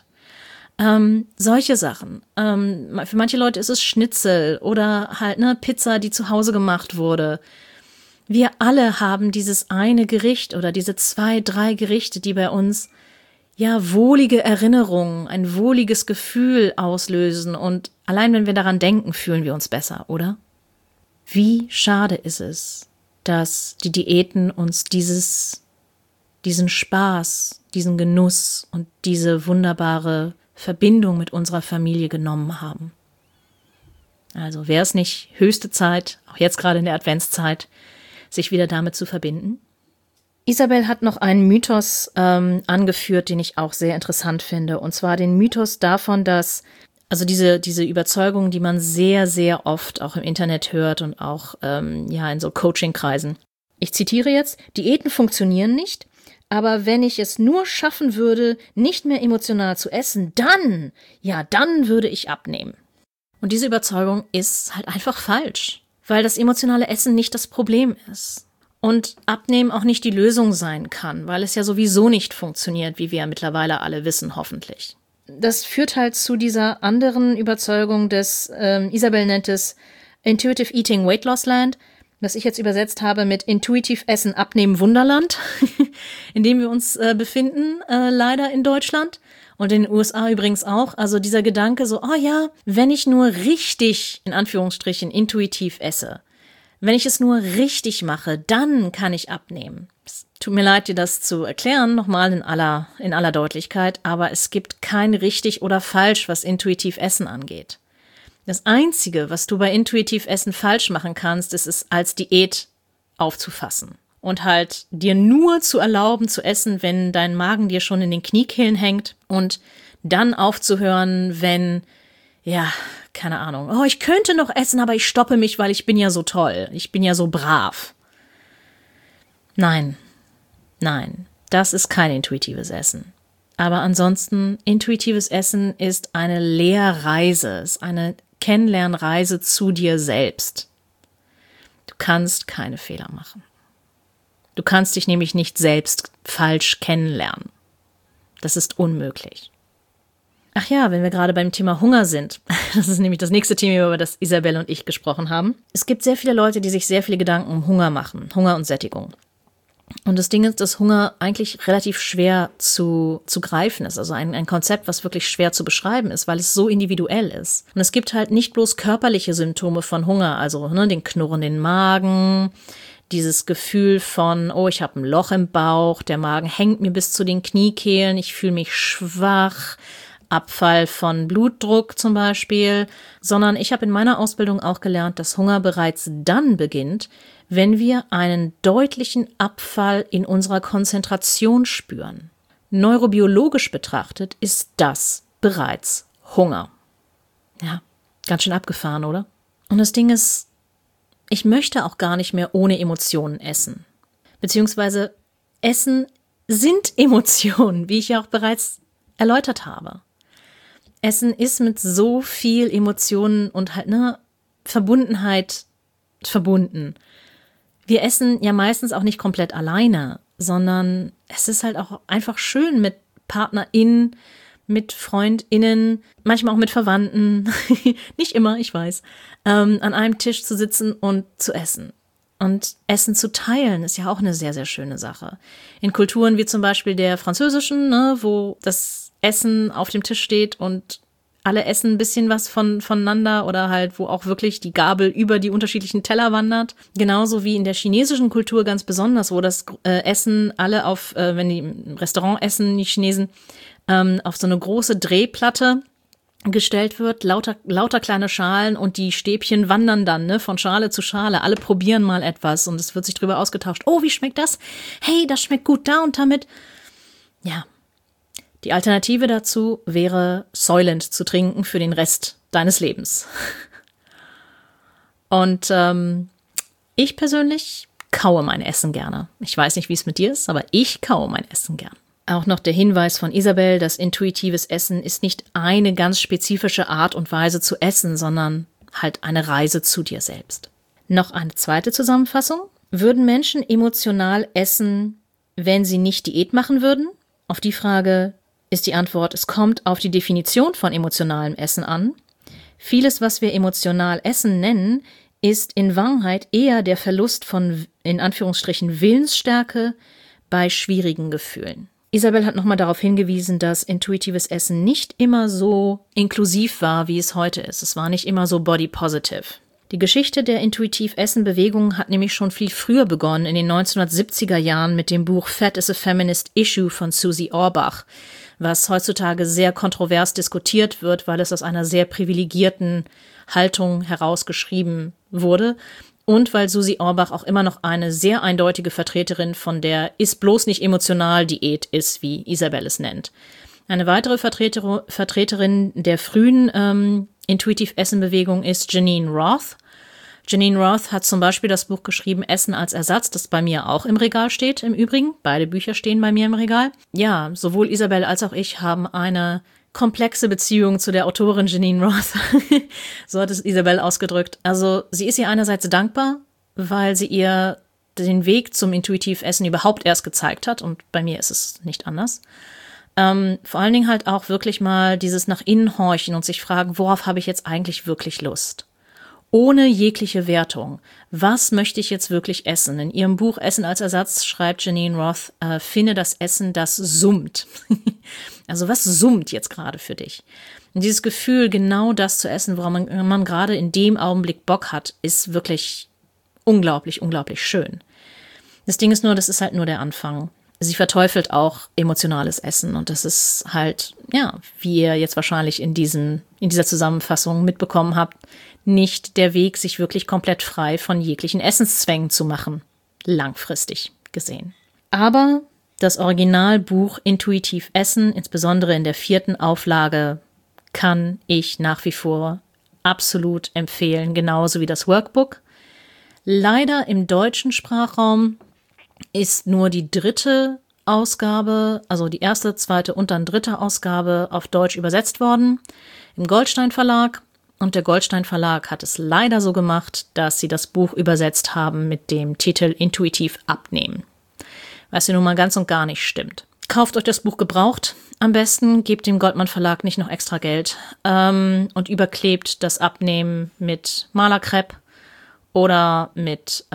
Solche Sachen. Für manche Leute ist es Schnitzel oder halt Pizza, die zu Hause gemacht wurde. Wir alle haben dieses eine Gericht oder diese 2, 3 Gerichte, die bei uns ja wohlige Erinnerungen, ein wohliges Gefühl auslösen und allein wenn wir daran denken, fühlen wir uns besser, oder? Wie schade ist es, dass die Diäten uns diesen Spaß, diesen Genuss und diese wunderbare Verbindung mit unserer Familie genommen haben. Also wäre es nicht höchste Zeit, auch jetzt gerade in der Adventszeit, sich wieder damit zu verbinden? Isabel hat noch einen Mythos angeführt, den ich auch sehr interessant finde, und zwar den Mythos davon, dass also diese Überzeugung, die man sehr, sehr oft auch im Internet hört und auch in so Coaching-Kreisen. Ich zitiere jetzt: Diäten funktionieren nicht, aber wenn ich es nur schaffen würde, nicht mehr emotional zu essen, dann würde ich abnehmen. Und diese Überzeugung ist halt einfach falsch, weil das emotionale Essen nicht das Problem ist. Und Abnehmen auch nicht die Lösung sein kann, weil es ja sowieso nicht funktioniert, wie wir ja mittlerweile alle wissen, hoffentlich. Das führt halt zu dieser anderen Überzeugung des, Isabel nennt es Intuitive Eating Weight Loss Land, was ich jetzt übersetzt habe mit Intuitiv Essen Abnehmen Wunderland, in dem wir uns befinden, leider in Deutschland und in den USA übrigens auch. Also dieser Gedanke so, oh ja, wenn ich nur richtig, in Anführungsstrichen, intuitiv esse, wenn ich es nur richtig mache, dann kann ich abnehmen. Es tut mir leid, dir das zu erklären, nochmal in aller Deutlichkeit, aber es gibt kein richtig oder falsch, was intuitiv Essen angeht. Das Einzige, was du bei intuitiv Essen falsch machen kannst, ist es als Diät aufzufassen und halt dir nur zu erlauben zu essen, wenn dein Magen dir schon in den Kniekehlen hängt und dann aufzuhören, wenn, ja, keine Ahnung, oh, ich könnte noch essen, aber ich stoppe mich, weil ich bin ja so toll, ich bin ja so brav. Nein, das ist kein intuitives Essen. Aber ansonsten, intuitives Essen ist eine Lehrreise, ist eine Kennenlernreise zu dir selbst. Du kannst keine Fehler machen. Du kannst dich nämlich nicht selbst falsch kennenlernen. Das ist unmöglich. Ach ja, wenn wir gerade beim Thema Hunger sind, das ist nämlich das nächste Thema, über das Isabel und ich gesprochen haben. Es gibt sehr viele Leute, die sich sehr viele Gedanken um Hunger machen, Hunger und Sättigung. Und das Ding ist, dass Hunger eigentlich relativ schwer zu greifen ist. Also ein Konzept, was wirklich schwer zu beschreiben ist, weil es so individuell ist. Und es gibt halt nicht bloß körperliche Symptome von Hunger, also den knurrenden Magen, dieses Gefühl von, oh, ich habe ein Loch im Bauch, der Magen hängt mir bis zu den Kniekehlen, ich fühle mich schwach, Abfall von Blutdruck zum Beispiel, sondern ich habe in meiner Ausbildung auch gelernt, dass Hunger bereits dann beginnt, wenn wir einen deutlichen Abfall in unserer Konzentration spüren. Neurobiologisch betrachtet ist das bereits Hunger. Ja, ganz schön abgefahren, oder? Und das Ding ist, ich möchte auch gar nicht mehr ohne Emotionen essen. Beziehungsweise Essen sind Emotionen, wie ich ja auch bereits erläutert habe. Essen ist mit so viel Emotionen und halt Verbundenheit verbunden. Wir essen ja meistens auch nicht komplett alleine, sondern es ist halt auch einfach schön mit PartnerInnen, mit FreundInnen, manchmal auch mit Verwandten, nicht immer, ich weiß, an einem Tisch zu sitzen und zu essen. Und Essen zu teilen ist ja auch eine sehr, sehr schöne Sache. In Kulturen wie zum Beispiel der französischen, wo das Essen auf dem Tisch steht und alle essen ein bisschen was voneinander oder halt, wo auch wirklich die Gabel über die unterschiedlichen Teller wandert. Genauso wie in der chinesischen Kultur ganz besonders, wo das Essen alle auf, wenn die im Restaurant essen, die Chinesen, auf so eine große Drehplatte gestellt wird, lauter kleine Schalen und die Stäbchen wandern dann von Schale zu Schale. Alle probieren mal etwas und es wird sich drüber ausgetauscht. Oh, wie schmeckt das? Hey, das schmeckt gut da und damit. Ja, die Alternative dazu wäre Soylent zu trinken für den Rest deines Lebens. Und ich persönlich kaue mein Essen gerne. Ich weiß nicht, wie es mit dir ist, aber ich kaue mein Essen gern. Auch noch der Hinweis von Isabel, dass intuitives Essen ist nicht eine ganz spezifische Art und Weise zu essen, sondern halt eine Reise zu dir selbst. Noch eine zweite Zusammenfassung. Würden Menschen emotional essen, wenn sie nicht Diät machen würden? Auf die Frage ist die Antwort, es kommt auf die Definition von emotionalem Essen an. Vieles, was wir emotional Essen nennen, ist in Wahrheit eher der Verlust von, in Anführungsstrichen, Willensstärke bei schwierigen Gefühlen. Isabel hat nochmal darauf hingewiesen, dass intuitives Essen nicht immer so inklusiv war, wie es heute ist. Es war nicht immer so body positive. Die Geschichte der Intuitiv-Essen-Bewegung hat nämlich schon viel früher begonnen, in den 1970er Jahren mit dem Buch Fat is a Feminist Issue von Susie Orbach, was heutzutage sehr kontrovers diskutiert wird, weil es aus einer sehr privilegierten Haltung herausgeschrieben wurde. Und weil Susie Orbach auch immer noch eine sehr eindeutige Vertreterin von der Ist bloß nicht emotional Diät ist, wie Isabel es nennt. Eine weitere Vertreterin der frühen Intuitiv-Essen-Bewegung ist Janine Roth. Janine Roth hat zum Beispiel das Buch geschrieben Essen als Ersatz, das bei mir auch im Regal steht, im Übrigen. Beide Bücher stehen bei mir im Regal. Ja, sowohl Isabel als auch ich haben eine komplexe Beziehung zu der Autorin Janine Roth. So hat es Isabel ausgedrückt. Also sie ist ihr einerseits dankbar, weil sie ihr den Weg zum Intuitivessen überhaupt erst gezeigt hat. Und bei mir ist es nicht anders. Vor allen Dingen halt auch wirklich mal dieses nach innen horchen und sich fragen, worauf habe ich jetzt eigentlich wirklich Lust? Ohne jegliche Wertung. Was möchte ich jetzt wirklich essen? In ihrem Buch Essen als Ersatz schreibt Janine Roth, finde das Essen, das summt. Also was summt jetzt gerade für dich? Und dieses Gefühl, genau das zu essen, woran man gerade in dem Augenblick Bock hat, ist wirklich unglaublich, unglaublich schön. Das Ding ist nur, das ist halt nur der Anfang. Sie verteufelt auch emotionales Essen und das ist halt, ja, wie ihr jetzt wahrscheinlich in dieser Zusammenfassung mitbekommen habt, nicht der Weg, sich wirklich komplett frei von jeglichen Essenszwängen zu machen, langfristig gesehen. Aber das Originalbuch Intuitiv Essen, insbesondere in der 4. Auflage, kann ich nach wie vor absolut empfehlen, genauso wie das Workbook. Leider im deutschen Sprachraum ist nur die 3. Ausgabe, also die 1., 2. und dann 3. Ausgabe auf Deutsch übersetzt worden im Goldstein Verlag. Und der Goldstein Verlag hat es leider so gemacht, dass sie das Buch übersetzt haben mit dem Titel Intuitiv abnehmen. Was ja nun mal ganz und gar nicht stimmt. Kauft euch das Buch gebraucht. Am besten gebt dem Goldmann Verlag nicht noch extra Geld und überklebt das Abnehmen mit Malerkrepp oder mit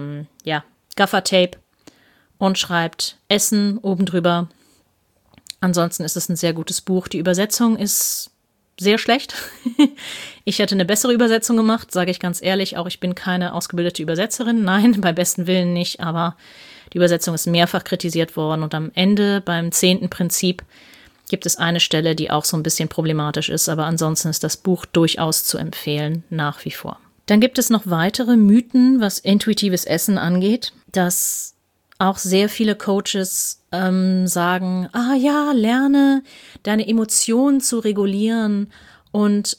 Gaffertape und schreibt Essen oben drüber. Ansonsten ist es ein sehr gutes Buch. Die Übersetzung ist sehr schlecht. Ich hätte eine bessere Übersetzung gemacht, sage ich ganz ehrlich. Auch ich bin keine ausgebildete Übersetzerin. Nein, bei besten Willen nicht. Aber die Übersetzung ist mehrfach kritisiert worden. Und am Ende, beim 10. Prinzip, gibt es eine Stelle, die auch so ein bisschen problematisch ist, aber ansonsten ist das Buch durchaus zu empfehlen, nach wie vor. Dann gibt es noch weitere Mythen, was intuitives Essen angeht, dass auch sehr viele Coaches sagen, ja, lerne deine Emotionen zu regulieren und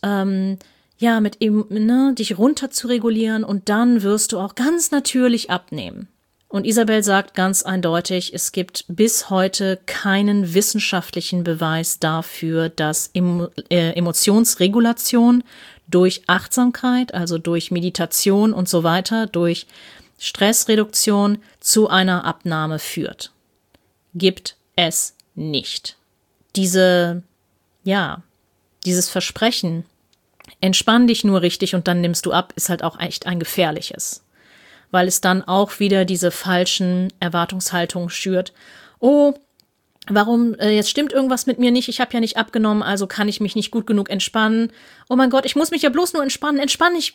dich runter zu regulieren und dann wirst du auch ganz natürlich abnehmen. Und Isabel sagt ganz eindeutig, es gibt bis heute keinen wissenschaftlichen Beweis dafür, dass Emotionsregulation durch Achtsamkeit, also durch Meditation und so weiter, durch Stressreduktion zu einer Abnahme führt. Gibt es nicht. Dieses Versprechen, entspann dich nur richtig und dann nimmst du ab, ist halt auch echt ein gefährliches. Weil es dann auch wieder diese falschen Erwartungshaltungen schürt. Oh, warum, jetzt stimmt irgendwas mit mir nicht, ich habe ja nicht abgenommen, also kann ich mich nicht gut genug entspannen. Oh mein Gott, ich muss mich ja bloß nur entspannen, entspann dich,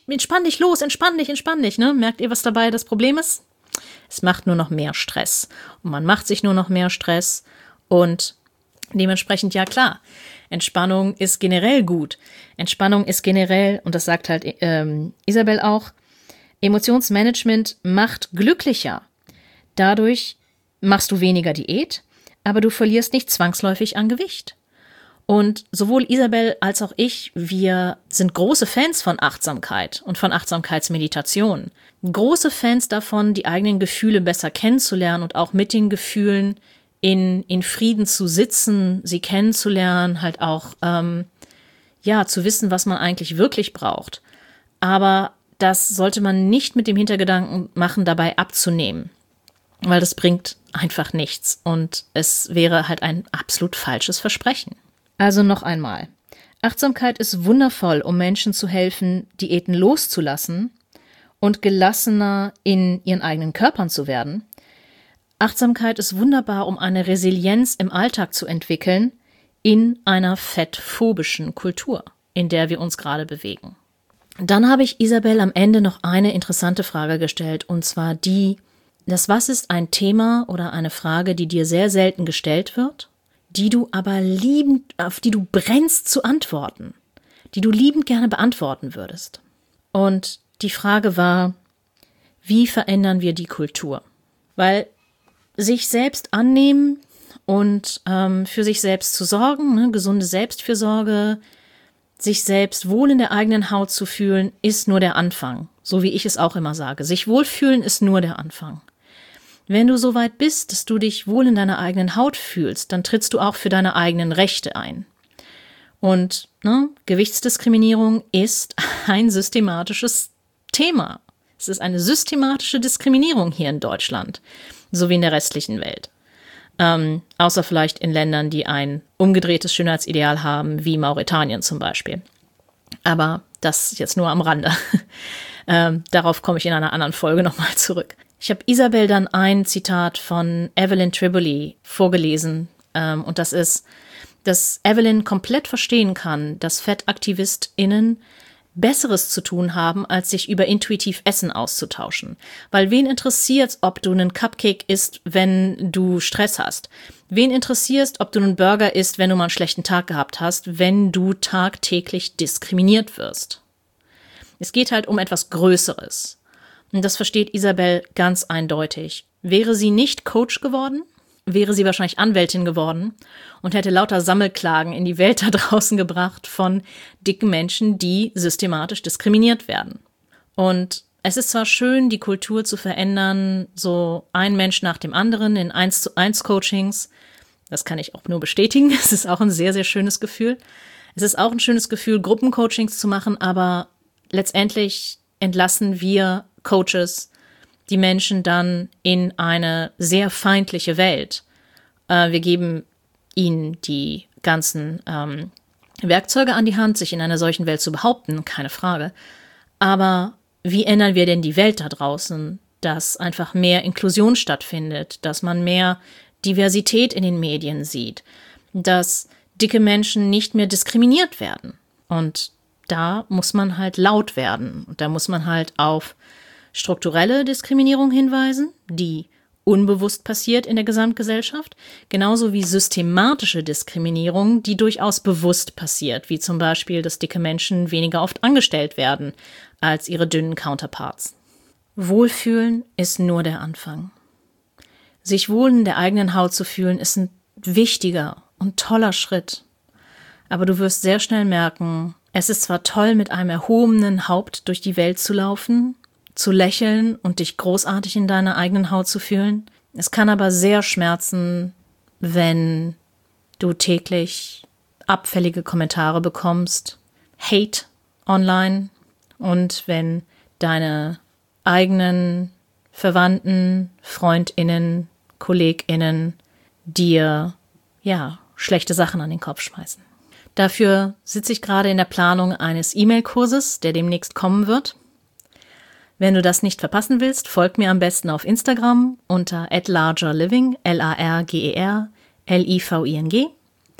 ne? Merkt ihr, was dabei das Problem ist? Es macht nur noch mehr Stress. Und man macht sich nur noch mehr Stress und dementsprechend, ja klar, Entspannung ist generell gut. Entspannung ist generell, und das sagt halt Isabel auch, Emotionsmanagement macht glücklicher. Dadurch machst du weniger Diät, aber du verlierst nicht zwangsläufig an Gewicht. Und sowohl Isabel als auch ich, wir sind große Fans von Achtsamkeit und von Achtsamkeitsmeditation. Große Fans davon, die eigenen Gefühle besser kennenzulernen und auch mit den Gefühlen in Frieden zu sitzen, sie kennenzulernen, halt auch zu wissen, was man eigentlich wirklich braucht. Aber das sollte man nicht mit dem Hintergedanken machen, dabei abzunehmen, weil das bringt einfach nichts und es wäre halt ein absolut falsches Versprechen. Also noch einmal, Achtsamkeit ist wundervoll, um Menschen zu helfen, Diäten loszulassen und gelassener in ihren eigenen Körpern zu werden. Achtsamkeit ist wunderbar, um eine Resilienz im Alltag zu entwickeln in einer fettphobischen Kultur, in der wir uns gerade bewegen. Dann habe ich Isabel am Ende noch eine interessante Frage gestellt, und zwar was ist ein Thema oder eine Frage, die dir sehr selten gestellt wird, die du aber auf die du brennst zu antworten, die du liebend gerne beantworten würdest. Und die Frage war, wie verändern wir die Kultur? Weil sich selbst annehmen und für sich selbst zu sorgen, ne, gesunde Selbstfürsorge, sich selbst wohl in der eigenen Haut zu fühlen, ist nur der Anfang. So wie ich es auch immer sage. Sich wohlfühlen ist nur der Anfang. Wenn du so weit bist, dass du dich wohl in deiner eigenen Haut fühlst, dann trittst du auch für deine eigenen Rechte ein. Und Gewichtsdiskriminierung ist ein systematisches Thema. Es ist eine systematische Diskriminierung hier in Deutschland, so wie in der restlichen Welt. Außer vielleicht in Ländern, die ein umgedrehtes Schönheitsideal haben, wie Mauretanien zum Beispiel. Aber das jetzt nur am Rande. Darauf komme ich in einer anderen Folge nochmal zurück. Ich habe Isabel dann ein Zitat von Evelyn Tribole vorgelesen. Und das ist, dass Evelyn komplett verstehen kann, dass FettaktivistInnen Besseres zu tun haben, als sich über intuitiv Essen auszutauschen. Weil wen interessiert's, ob du einen Cupcake isst, wenn du Stress hast? Wen interessiert's, ob du einen Burger isst, wenn du mal einen schlechten Tag gehabt hast, wenn du tagtäglich diskriminiert wirst? Es geht halt um etwas Größeres. Und das versteht Isabel ganz eindeutig. Wäre sie nicht Coach geworden, wäre sie wahrscheinlich Anwältin geworden und hätte lauter Sammelklagen in die Welt da draußen gebracht von dicken Menschen, die systematisch diskriminiert werden. Und es ist zwar schön, die Kultur zu verändern, so ein Mensch nach dem anderen in 1:1 Coachings. Das kann ich auch nur bestätigen. Es ist auch ein sehr, sehr schönes Gefühl. Es ist auch ein schönes Gefühl, Gruppencoachings zu machen, aber letztendlich entlassen wir Coaches die Menschen dann in eine sehr feindliche Welt. Wir geben ihnen die ganzen Werkzeuge an die Hand, sich in einer solchen Welt zu behaupten, keine Frage. Aber wie ändern wir denn die Welt da draußen, dass einfach mehr Inklusion stattfindet, dass man mehr Diversität in den Medien sieht, dass dicke Menschen nicht mehr diskriminiert werden? Und da muss man halt laut werden. Und da muss man halt auf strukturelle Diskriminierung hinweisen, die unbewusst passiert in der Gesamtgesellschaft, genauso wie systematische Diskriminierung, die durchaus bewusst passiert, wie zum Beispiel, dass dicke Menschen weniger oft angestellt werden als ihre dünnen Counterparts. Wohlfühlen ist nur der Anfang. Sich wohl in der eigenen Haut zu fühlen, ist ein wichtiger und toller Schritt. Aber du wirst sehr schnell merken, es ist zwar toll, mit einem erhobenen Haupt durch die Welt zu laufen, zu lächeln und dich großartig in deiner eigenen Haut zu fühlen. Es kann aber sehr schmerzen, wenn du täglich abfällige Kommentare bekommst, Hate online und wenn deine eigenen Verwandten, FreundInnen, KollegInnen dir, schlechte Sachen an den Kopf schmeißen. Dafür sitze ich gerade in der Planung eines E-Mail-Kurses, der demnächst kommen wird. Wenn du das nicht verpassen willst, folg mir am besten auf Instagram unter @largerliving, LARGERLIVING.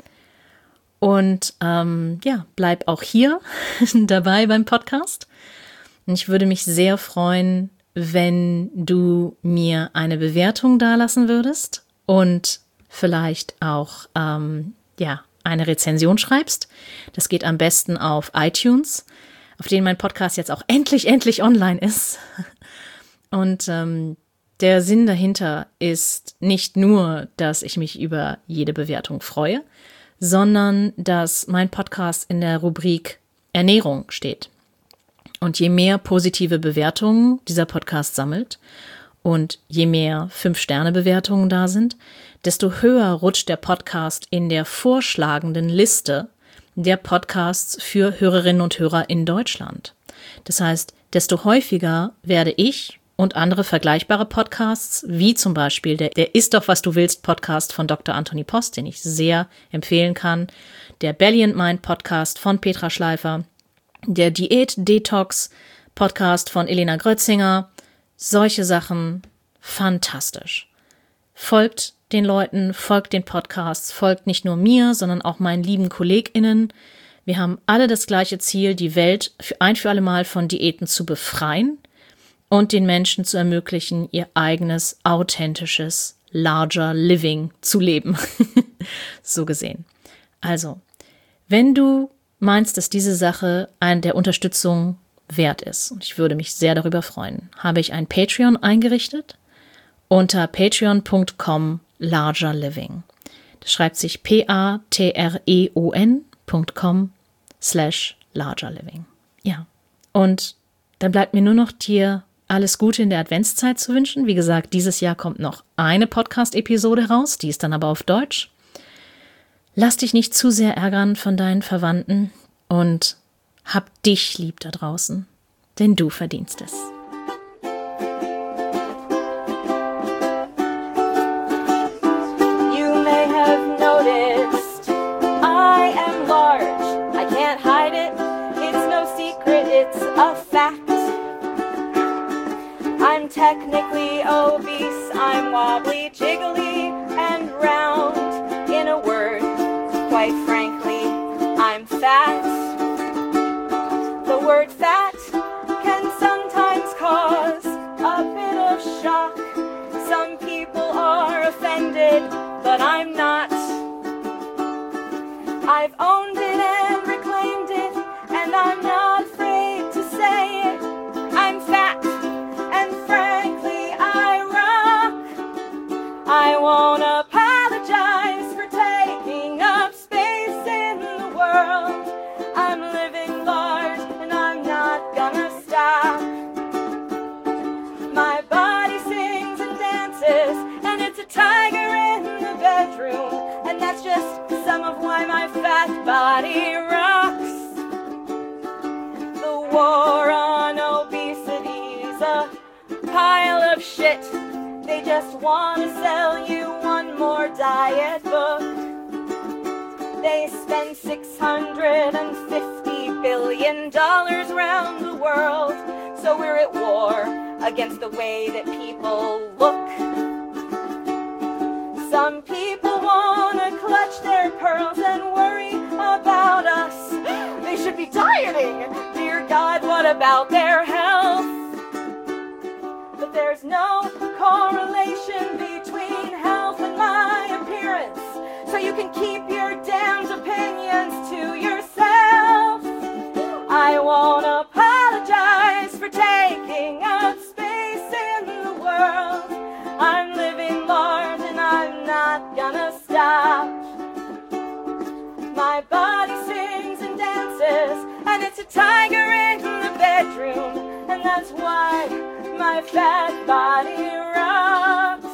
Und bleib auch hier dabei beim Podcast. Und ich würde mich sehr freuen, wenn du mir eine Bewertung dalassen würdest und vielleicht auch eine Rezension schreibst. Das geht am besten auf iTunes, auf denen mein Podcast jetzt auch endlich online ist. Und der Sinn dahinter ist nicht nur, dass ich mich über jede Bewertung freue, sondern dass mein Podcast in der Rubrik Ernährung steht. Und je mehr positive Bewertungen dieser Podcast sammelt und je mehr 5-Sterne-Bewertungen da sind, desto höher rutscht der Podcast in der vorschlagenden Liste der Podcasts für Hörerinnen und Hörer in Deutschland. Das heißt, desto häufiger werde ich und andere vergleichbare Podcasts, wie zum Beispiel der Ist doch, was du willst Podcast von Dr. Anthony Post, den ich sehr empfehlen kann, der Belly and Mind Podcast von Petra Schleifer, der Diät-Detox Podcast von Elena Grötzinger, solche Sachen, fantastisch. Folgt den Leuten, folgt den Podcasts, folgt nicht nur mir, sondern auch meinen lieben KollegInnen. Wir haben alle das gleiche Ziel, die Welt ein für alle Mal von Diäten zu befreien und den Menschen zu ermöglichen, ihr eigenes, authentisches, larger Living zu leben. So gesehen. Also, wenn du meinst, dass diese Sache eine der Unterstützung wert ist, und ich würde mich sehr darüber freuen, habe ich ein Patreon eingerichtet unter patreon.com/largerliving. Das schreibt sich patreon.com/largerliving. Ja, und dann bleibt mir nur noch dir alles Gute in der Adventszeit zu wünschen. Wie gesagt, dieses Jahr kommt noch eine Podcast-Episode raus, die ist dann aber auf Deutsch. Lass dich nicht zu sehr ärgern von deinen Verwandten und hab dich lieb da draußen, denn du verdienst es. You may have noticed I am large. I can't hide it. It's no secret. It's a fact. I'm technically obese. I'm wobbly, jiggly, and round. In a word, quite frankly, I'm fat. The word fat can sometimes cause a bit of shock. Some people are offended, but I'm not. I've owned it and reclaimed it, and I'm not afraid to say it. I'm fat, and frankly, I rock. I won't apologize for taking up space in the world. I'm living large, and I'm not gonna stop. My body sings and dances, and it's a tiger in the bedroom, and that's just some of why my fat body rocks. The war on obesity's a pile of shit. They just want to sell you one more diet book. They spend $650 billion around the world, so we're at war against the way that people look. Some people want to clutch their pearls and worry about us. They should be dieting. Dear God, what about their health? But there's no correlation between health and my appearance, so you can keep your damned opinions to yourself. I won't apologize for taking up space in the world. I'm living large and I'm not gonna stop. My body sings and dances, and it's a tiger in the bedroom, and that's why my fat body rocks.